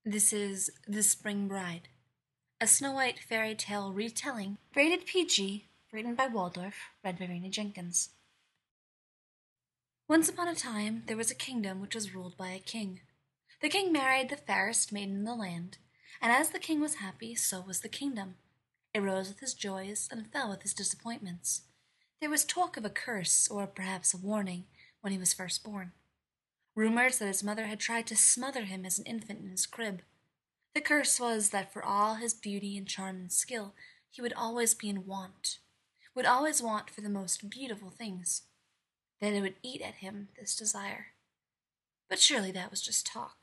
This is The Spring Bride, a Snow White fairy tale retelling, rated PG, written by Waldorf, read by Raina Jenkins. Once upon a time, there was a kingdom which was ruled by a king. The king married the fairest maiden in the land, and as the king was happy, so was the kingdom. It rose with his joys and fell with his disappointments. There was talk of a curse, or perhaps a warning, when he was first born. Rumors that his mother had tried to smother him as an infant in his crib. The curse was that for all his beauty and charm and skill, he would always be in want, would always want for the most beautiful things. That it would eat at him, this desire. But surely that was just talk.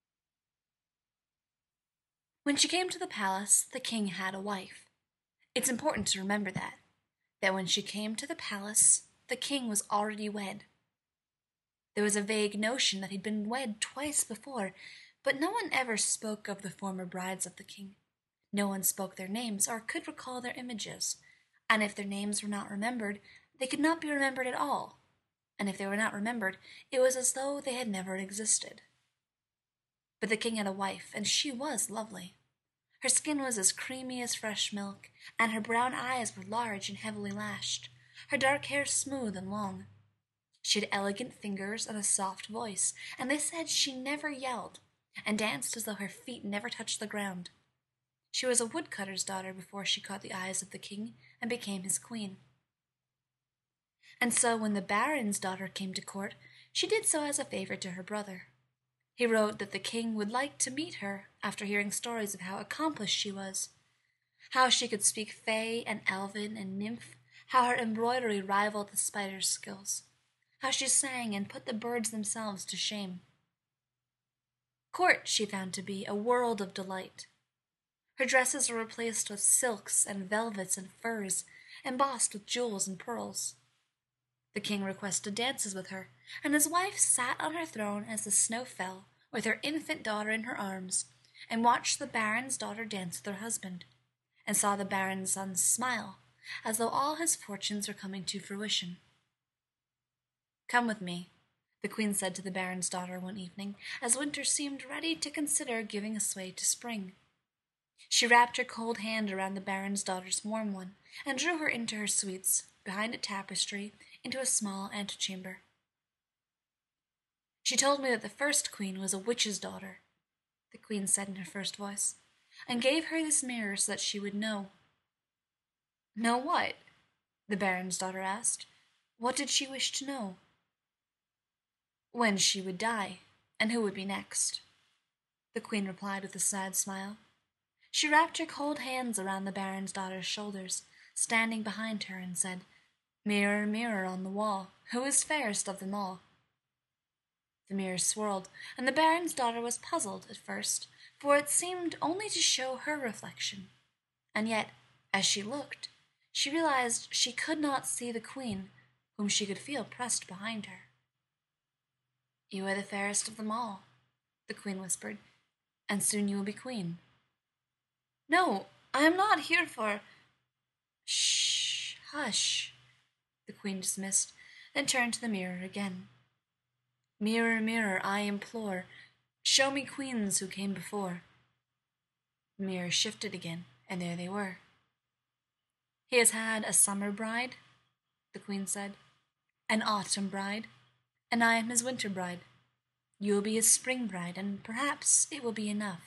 When she came to the palace, the king had a wife. It's important to remember that when she came to the palace, the king was already wed. There was a vague notion that he'd been wed twice before, but no one ever spoke of the former brides of the king. No one spoke their names or could recall their images, and if their names were not remembered, they could not be remembered at all, and if they were not remembered, it was as though they had never existed. But the king had a wife, and she was lovely. Her skin was as creamy as fresh milk, and her brown eyes were large and heavily lashed, her dark hair smooth and long. She had elegant fingers and a soft voice, and they said she never yelled, and danced as though her feet never touched the ground. She was a woodcutter's daughter before she caught the eyes of the king and became his queen. And so when the baron's daughter came to court, she did so as a favor to her brother. He wrote that the king would like to meet her after hearing stories of how accomplished she was, how she could speak fey and elven and nymph, how her embroidery rivaled the spider's skills, how she sang and put the birds themselves to shame. Court she found to be a world of delight. Her dresses were replaced with silks and velvets and furs, embossed with jewels and pearls. The king requested dances with her, and his wife sat on her throne as the snow fell, with her infant daughter in her arms, and watched the baron's daughter dance with her husband, and saw the baron's son smile, as though all his fortunes were coming to fruition. "Come with me," the queen said to the baron's daughter one evening, as winter seemed ready to consider giving a sway to spring. She wrapped her cold hand around the baron's daughter's warm one, and drew her into her suites, behind a tapestry, into a small antechamber. "She told me that the first queen was a witch's daughter," the queen said in her first voice, "and gave her this mirror so that she would know." "Know what?" the baron's daughter asked. What did she wish to know? "When she would die, and who would be next," the queen replied with a sad smile. She wrapped her cold hands around the baron's daughter's shoulders, standing behind her, and said, "Mirror, mirror on the wall, who is fairest of them all?" The mirror swirled, and the baron's daughter was puzzled at first, for it seemed only to show her reflection. And yet, as she looked, she realized she could not see the queen, whom she could feel pressed behind her. "You are the fairest of them all," the queen whispered, "and soon you will be queen." "No, I am not here for—" "Shh, hush," the queen dismissed, then turned to the mirror again. "Mirror, mirror, I implore, show me queens who came before." The mirror shifted again, and there they were. "He has had a summer bride," the queen said, "an autumn bride, and I am his winter bride. You will be his spring bride, and perhaps it will be enough."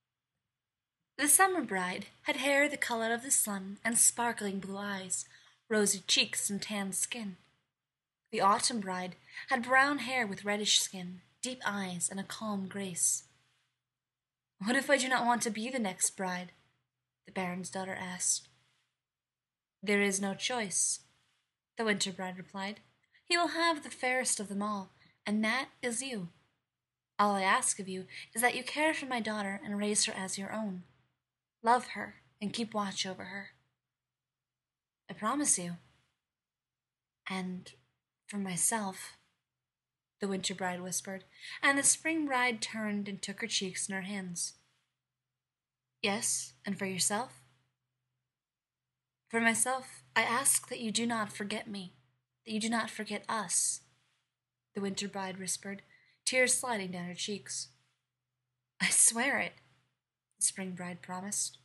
The summer bride had hair the color of the sun and sparkling blue eyes, rosy cheeks and tanned skin. The autumn bride had brown hair with reddish skin, deep eyes, and a calm grace. "What if I do not want to be the next bride?" the baron's daughter asked. "There is no choice," the winter bride replied. "He will have the fairest of them all, and that is you. All I ask of you is that you care for my daughter and raise her as your own. Love her and keep watch over her." "I promise you." "And for myself," the winter bride whispered, and the spring bride turned and took her cheeks in her hands. "Yes, and for yourself?" "For myself, I ask that you do not forget me, that you do not forget us," the winter bride whispered, tears sliding down her cheeks. "I swear it," the spring bride promised.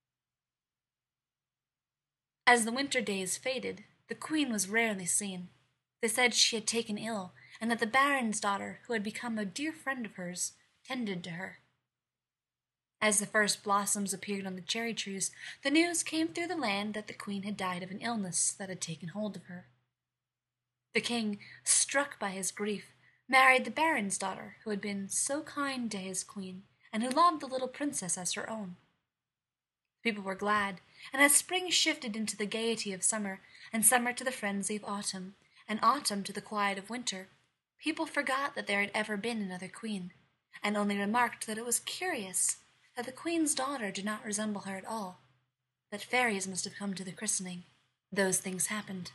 As the winter days faded, the queen was rarely seen. They said she had taken ill, and that the baron's daughter, who had become a dear friend of hers, tended to her. As the first blossoms appeared on the cherry trees, the news came through the land that the queen had died of an illness that had taken hold of her. The king, struck by his grief, married the baron's daughter, who had been so kind to his queen, and who loved the little princess as her own. People were glad, and as spring shifted into the gaiety of summer, and summer to the frenzy of autumn, and autumn to the quiet of winter, people forgot that there had ever been another queen, and only remarked that it was curious that the queen's daughter did not resemble her at all, that fairies must have come to the christening. Those things happened.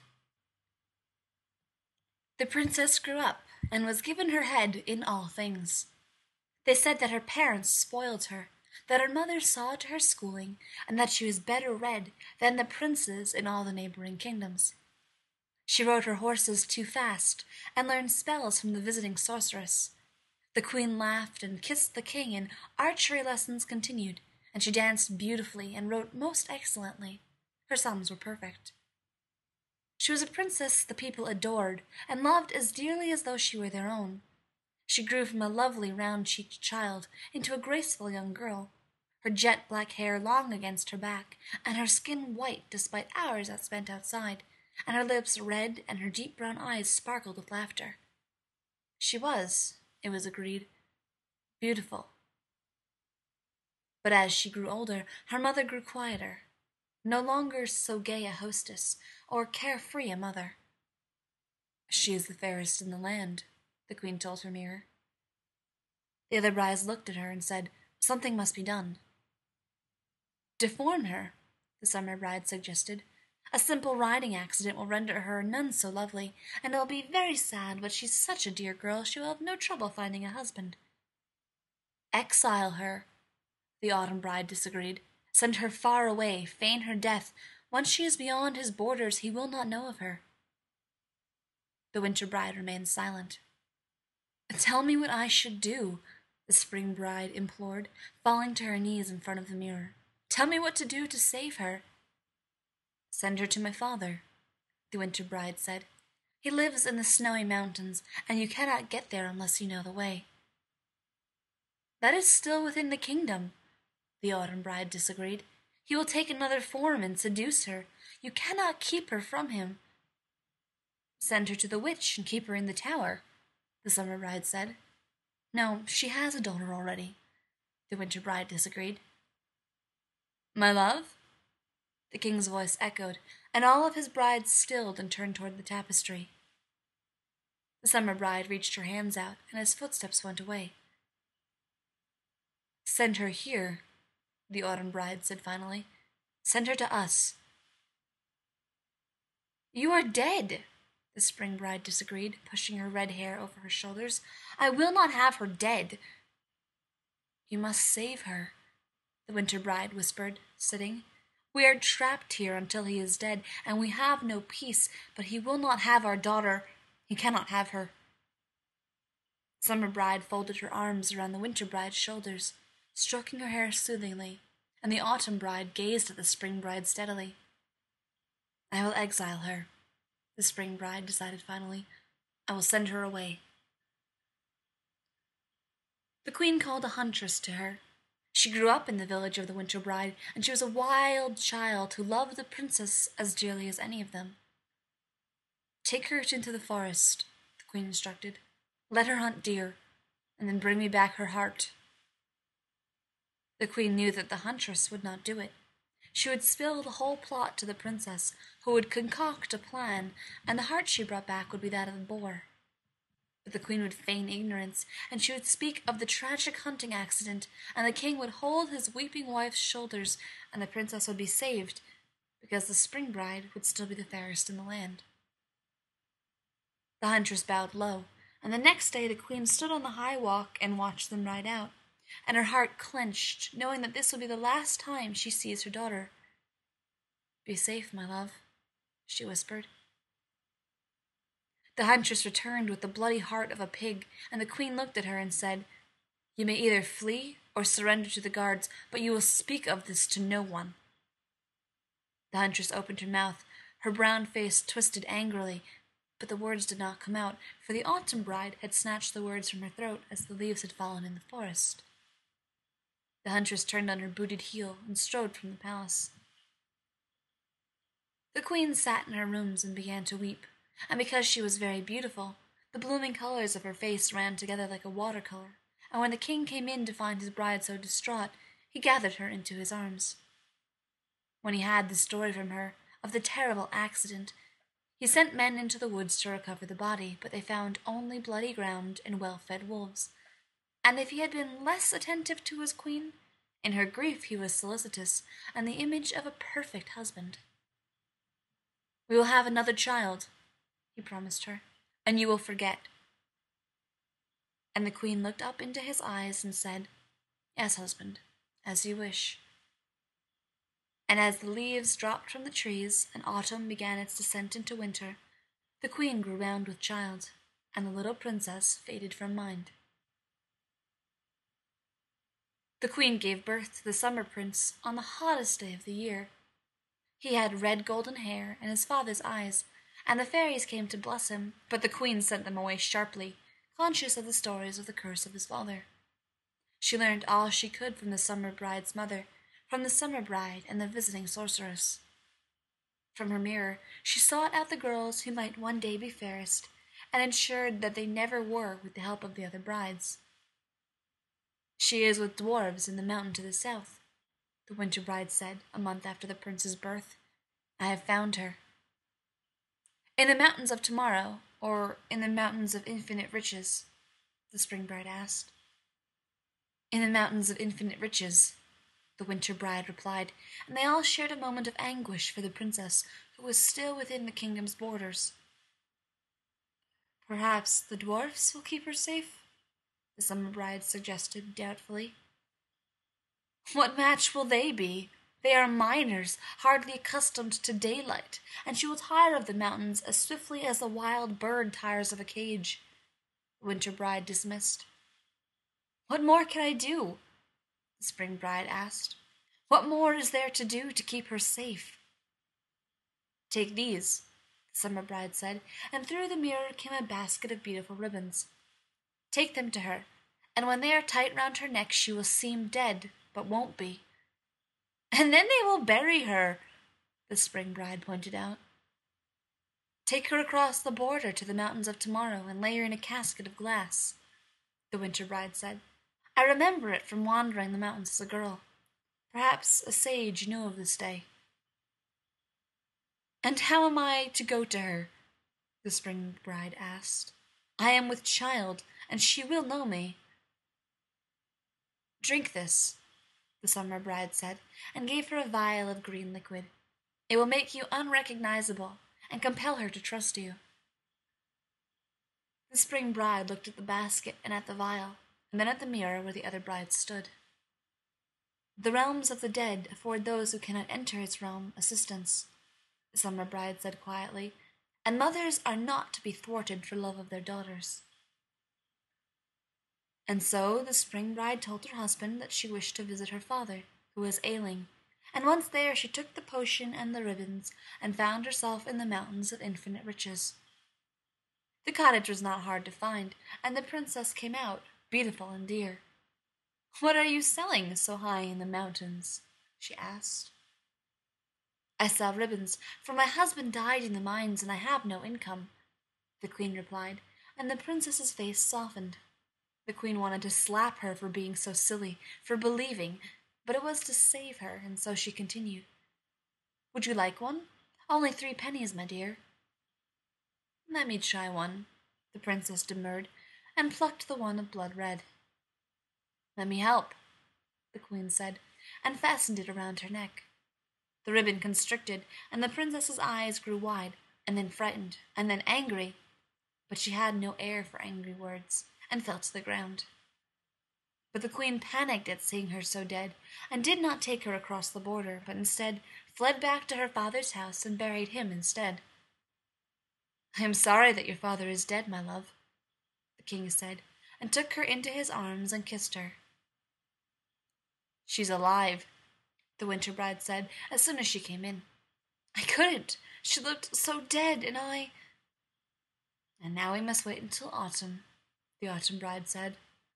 The princess grew up, and was given her head in all things. They said that her parents spoiled her, that her mother saw to her schooling, and that she was better read than the princes in all the neighboring kingdoms. She rode her horses too fast, and learned spells from the visiting sorceress. The queen laughed and kissed the king, and archery lessons continued, and she danced beautifully and wrote most excellently. Her sums were perfect. She was a princess the people adored, and loved as dearly as though she were their own. She grew from a lovely round-cheeked child into a graceful young girl, her jet-black hair long against her back, and her skin white despite hours spent outside, and her lips red, and her deep brown eyes sparkled with laughter. She was, it was agreed, beautiful. But as she grew older, her mother grew quieter, no longer so gay a hostess, or carefree a mother. She is the fairest in the land, the queen told her mirror. The other brides looked at her and said, something must be done. Deform her, the summer bride suggested. A simple riding accident will render her none so lovely, and it will be very sad, but she's such a dear girl she will have no trouble finding a husband. Exile her, the autumn bride disagreed. Send her far away, feign her death. Once she is beyond his borders, he will not know of her. The winter bride remained silent. Tell me what I should do, the spring bride implored, falling to her knees in front of the mirror. Tell me what to do to save her. Send her to my father, the winter bride said. He lives in the snowy mountains, and you cannot get there unless you know the way. That is still within the kingdom, the autumn bride disagreed. He will take another form and seduce her. You cannot keep her from him. Send her to the witch and keep her in the tower, the summer bride said. No, she has a daughter already, the winter bride disagreed. My love? The king's voice echoed, and all of his brides stilled and turned toward the tapestry. The summer bride reached her hands out, and his footsteps went away. Send her here, the autumn bride said finally. Send her to us. You are dead, the spring bride disagreed, pushing her red hair over her shoulders. I will not have her dead. You must save her, the winter bride whispered, sitting. We are trapped here until he is dead, and we have no peace, but he will not have our daughter. He cannot have her. Summer bride folded her arms around the winter bride's shoulders, stroking her hair soothingly, and the autumn bride gazed at the spring bride steadily. I will exile her, the spring bride decided finally. I will send her away. The queen called a huntress to her. She grew up in the village of the winter bride, and she was a wild child who loved the princess as dearly as any of them. Take her into the forest, the queen instructed. Let her hunt deer, and then bring me back her heart. The queen knew that the huntress would not do it. She would spill the whole plot to the princess, who would concoct a plan, and the heart she brought back would be that of a boar. But the queen would feign ignorance, and she would speak of the tragic hunting accident, and the king would hold his weeping wife's shoulders, and the princess would be saved, because the spring bride would still be the fairest in the land. The huntress bowed low, and the next day the queen stood on the high walk and watched them ride out, and her heart clenched, knowing that this would be the last time she sees her daughter. Be safe, my love, she whispered. The huntress returned with the bloody heart of a pig, and the queen looked at her and said, You may either flee or surrender to the guards, but you will speak of this to no one." The huntress opened her mouth, her brown face twisted angrily, but the words did not come out, for the autumn bride had snatched the words from her throat as the leaves had fallen in the forest. The huntress turned on her booted heel and strode from the palace. The queen sat in her rooms and began to weep, and because she was very beautiful, the blooming colors of her face ran together like a watercolor, and when the king came in to find his bride so distraught, he gathered her into his arms. When he had the story from her of the terrible accident, he sent men into the woods to recover the body, but they found only bloody ground and well-fed wolves. And if he had been less attentive to his queen, in her grief he was solicitous, and the image of a perfect husband. "We will have another child," he promised her, "and you will forget." And the queen looked up into his eyes and said, "Yes, husband, as you wish." And as the leaves dropped from the trees and autumn began its descent into winter, the queen grew round with child, and the little princess faded from mind. The queen gave birth to the summer prince on the hottest day of the year. He had red golden hair and his father's eyes, and the fairies came to bless him, but the queen sent them away sharply, conscious of the stories of the curse of his father. She learned all she could from the summer bride's mother, from the summer bride and the visiting sorceress. From her mirror she sought out the girls who might one day be fairest, and ensured that they never were with the help of the other brides. "She is with dwarves in the mountain to the south," the winter bride said a month after the prince's birth. "I have found her." "In the mountains of tomorrow, or in the mountains of infinite riches?" the spring bride asked. "In the mountains of infinite riches," the winter bride replied, and they all shared a moment of anguish for the princess, who was still within the kingdom's borders. "Perhaps the dwarfs will keep her safe?" the summer bride suggested doubtfully. "What match will they be? They are miners, hardly accustomed to daylight, and she will tire of the mountains as swiftly as a wild bird tires of a cage," the winter bride dismissed. "What more can I do?" the spring bride asked. "What more is there to do to keep her safe?" "Take these," the summer bride said, and through the mirror came a basket of beautiful ribbons. "Take them to her, and when they are tight round her neck she will seem dead, but won't be." "And then they will bury her," the spring bride pointed out. "Take her across the border to the mountains of tomorrow and lay her in a casket of glass," the winter bride said. "I remember it from wandering the mountains as a girl. Perhaps a sage knew of this day." "And how am I to go to her?" the spring bride asked. "I am with child, and she will know me." "Drink this," the summer bride said, and gave her a vial of green liquid. "It will make you unrecognizable and compel her to trust you." The spring bride looked at the basket and at the vial, and then at the mirror where the other brides stood. "The realms of the dead afford those who cannot enter its realm assistance," the summer bride said quietly, "and mothers are not to be thwarted for love of their daughters." And so the spring bride told her husband that she wished to visit her father, who was ailing, and once there she took the potion and the ribbons and found herself in the mountains of infinite riches. The cottage was not hard to find, and the princess came out, beautiful and dear. "What are you selling so high in the mountains?" she asked. "I sell ribbons, for my husband died in the mines and I have no income," the queen replied, and the princess's face softened. The queen wanted to slap her for being so silly, for believing, but it was to save her, and so she continued. "Would you like one? Only 3 pennies, my dear." "Let me try one," the princess demurred, and plucked the one of blood red. "Let me help," the queen said, and fastened it around her neck. The ribbon constricted, and the princess's eyes grew wide, and then frightened, and then angry, but she had no air for angry words, and fell to the ground. But the queen panicked at seeing her so dead, and did not take her across the border, but instead fled back to her father's house and buried him instead. "I am sorry that your father is dead, my love," the king said, and took her into his arms and kissed her. She's alive, the Winter Bride said as soon as she came in. I couldn't. She looked so dead, and I... And now we must wait until autumn, the Autumn Bride said.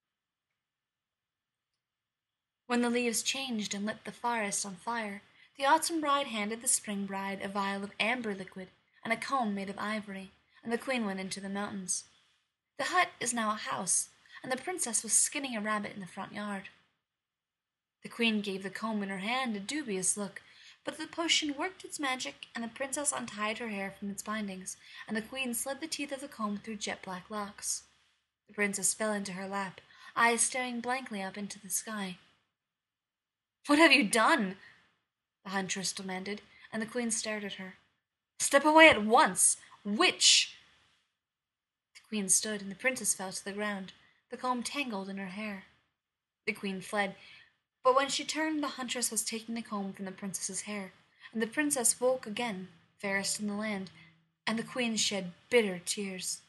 When the leaves changed and lit the forest on fire, the Autumn Bride handed the Spring Bride a vial of amber liquid and a comb made of ivory, and the queen went into the mountains. The hut is now a house, and the princess was skinning a rabbit in the front yard. The queen gave the comb in her hand a dubious look, but the potion worked its magic, and the princess untied her hair from its bindings, and the queen slid the teeth of the comb through jet-black locks. The princess fell into her lap, eyes staring blankly up into the sky. What have you done? The huntress demanded, and the queen stared at her. Step away at once! Witch! The queen stood, and the princess fell to the ground, the comb tangled in her hair. The queen fled, but when she turned, the huntress was taking the comb from the princess's hair, and the princess woke again, fairest in the land, and the queen shed bitter tears.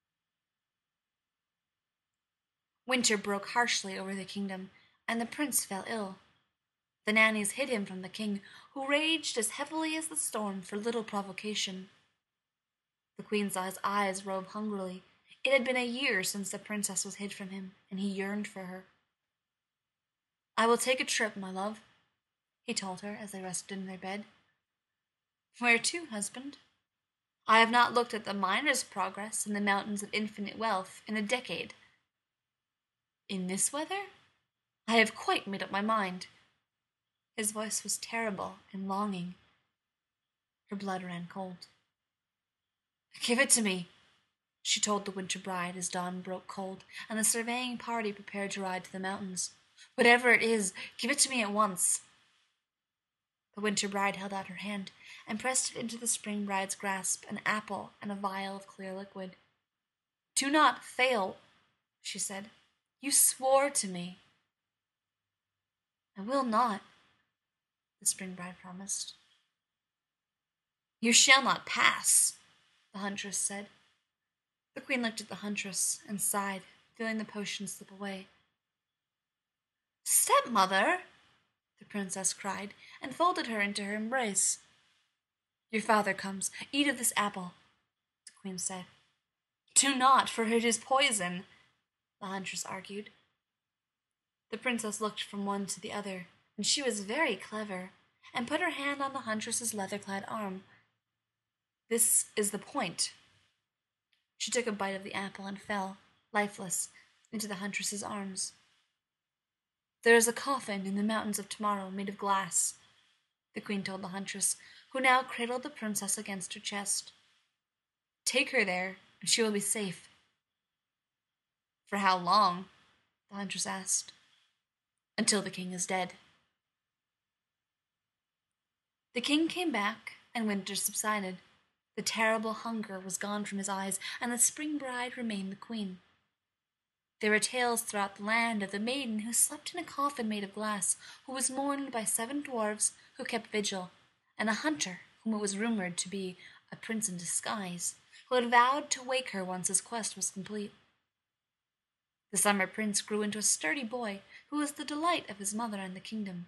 Winter broke harshly over the kingdom, and the prince fell ill. The nannies hid him from the king, who raged as heavily as the storm for little provocation. The queen saw his eyes rove hungrily. It had been a year since the princess was hid from him, and he yearned for her. I will take a trip, my love, he told her as they rested in their bed. Where to, husband? I have not looked at the miner's progress in the mountains of infinite wealth in a decade. In this weather? I have quite made up my mind. His voice was terrible and longing. Her blood ran cold. Give it to me, she told the Winter Bride as dawn broke cold, and the surveying party prepared to ride to the mountains. Whatever it is, give it to me at once. The Winter Bride held out her hand and pressed it into the Spring Bride's grasp, an apple and a vial of clear liquid. Do not fail, she said. You swore to me. I will not, the Spring Bride promised. You shall not pass, the huntress said. The queen looked at the huntress and sighed, feeling the potion slip away. Stepmother, the princess cried, and folded her into her embrace. Your father comes. Eat of this apple, the queen said. Do not, for it is poison, the huntress argued. The princess looked from one to the other, and she was very clever, and put her hand on the huntress's leather-clad arm. This is the point. She took a bite of the apple and fell, lifeless, into the huntress's arms. There is a coffin in the mountains of tomorrow made of glass, the queen told the huntress, who now cradled the princess against her chest. Take her there, and she will be safe. For how long? The huntress asked. Until the king is dead. The king came back, and winter subsided. The terrible hunger was gone from his eyes, and the Spring Bride remained the queen. There were tales throughout the land of the maiden who slept in a coffin made of glass, who was mourned by 7 dwarfs who kept vigil, and a hunter whom it was rumored to be a prince in disguise, who had vowed to wake her once his quest was complete. The summer prince grew into a sturdy boy who was the delight of his mother and the kingdom.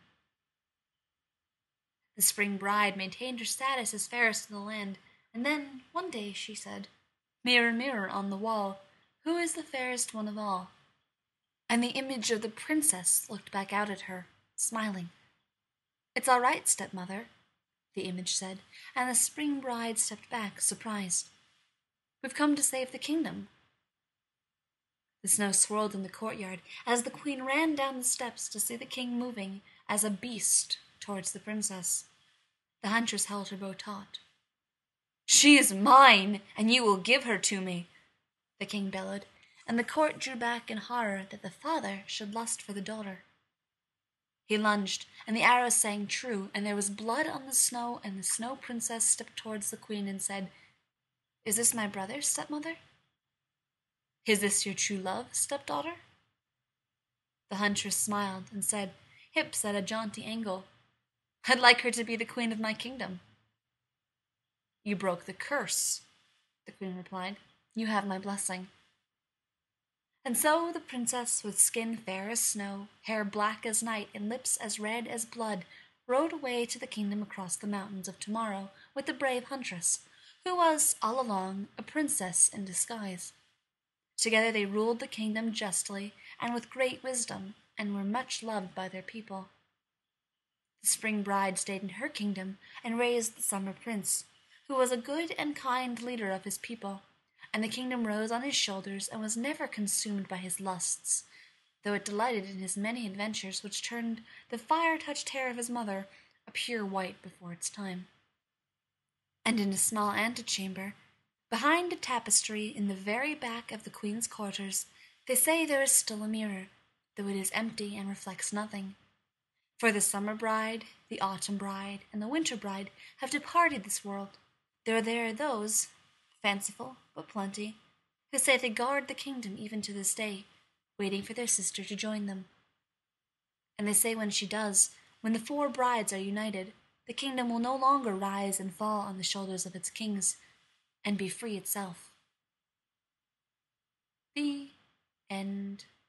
The Spring Bride maintained her status as fairest in the land, and then, one day, she said, Mirror, mirror on the wall, who is the fairest one of all? And the image of the princess looked back out at her, smiling. It's all right, stepmother, the image said, and the Spring Bride stepped back, surprised. We've come to save the kingdom. The snow swirled in the courtyard as the queen ran down the steps to see the king moving as a beast towards the princess. The huntress held her bow taut. She is mine, and you will give her to me, the king bellowed, and the court drew back in horror that the father should lust for the daughter. He lunged, and the arrow sang true, and there was blood on the snow, and the snow princess stepped towards the queen and said, Is this my brother, stepmother? Is this your true love, stepdaughter? The huntress smiled and said, hips at a jaunty angle, I'd like her to be the queen of my kingdom. You broke the curse, the queen replied. You have my blessing. And so the princess, with skin fair as snow, hair black as night, and lips as red as blood, rode away to the kingdom across the mountains of tomorrow with the brave huntress, who was, all along, a princess in disguise. Together they ruled the kingdom justly and with great wisdom, and were much loved by their people. The spring bride stayed in her kingdom and raised the summer prince, who was a good and kind leader of his people, and the kingdom rose on his shoulders and was never consumed by his lusts, though it delighted in his many adventures which turned the fire-touched hair of his mother a pure white before its time. And in a small antechamber, behind a tapestry in the very back of the queen's quarters, they say there is still a mirror, though it is empty and reflects nothing. For the summer bride, the autumn bride, and the winter bride have departed this world, though there are those, fanciful but plenty, who say they guard the kingdom even to this day, waiting for their sister to join them. And they say when she does, when the four brides are united, the kingdom will no longer rise and fall on the shoulders of its kings, and be free itself. The end.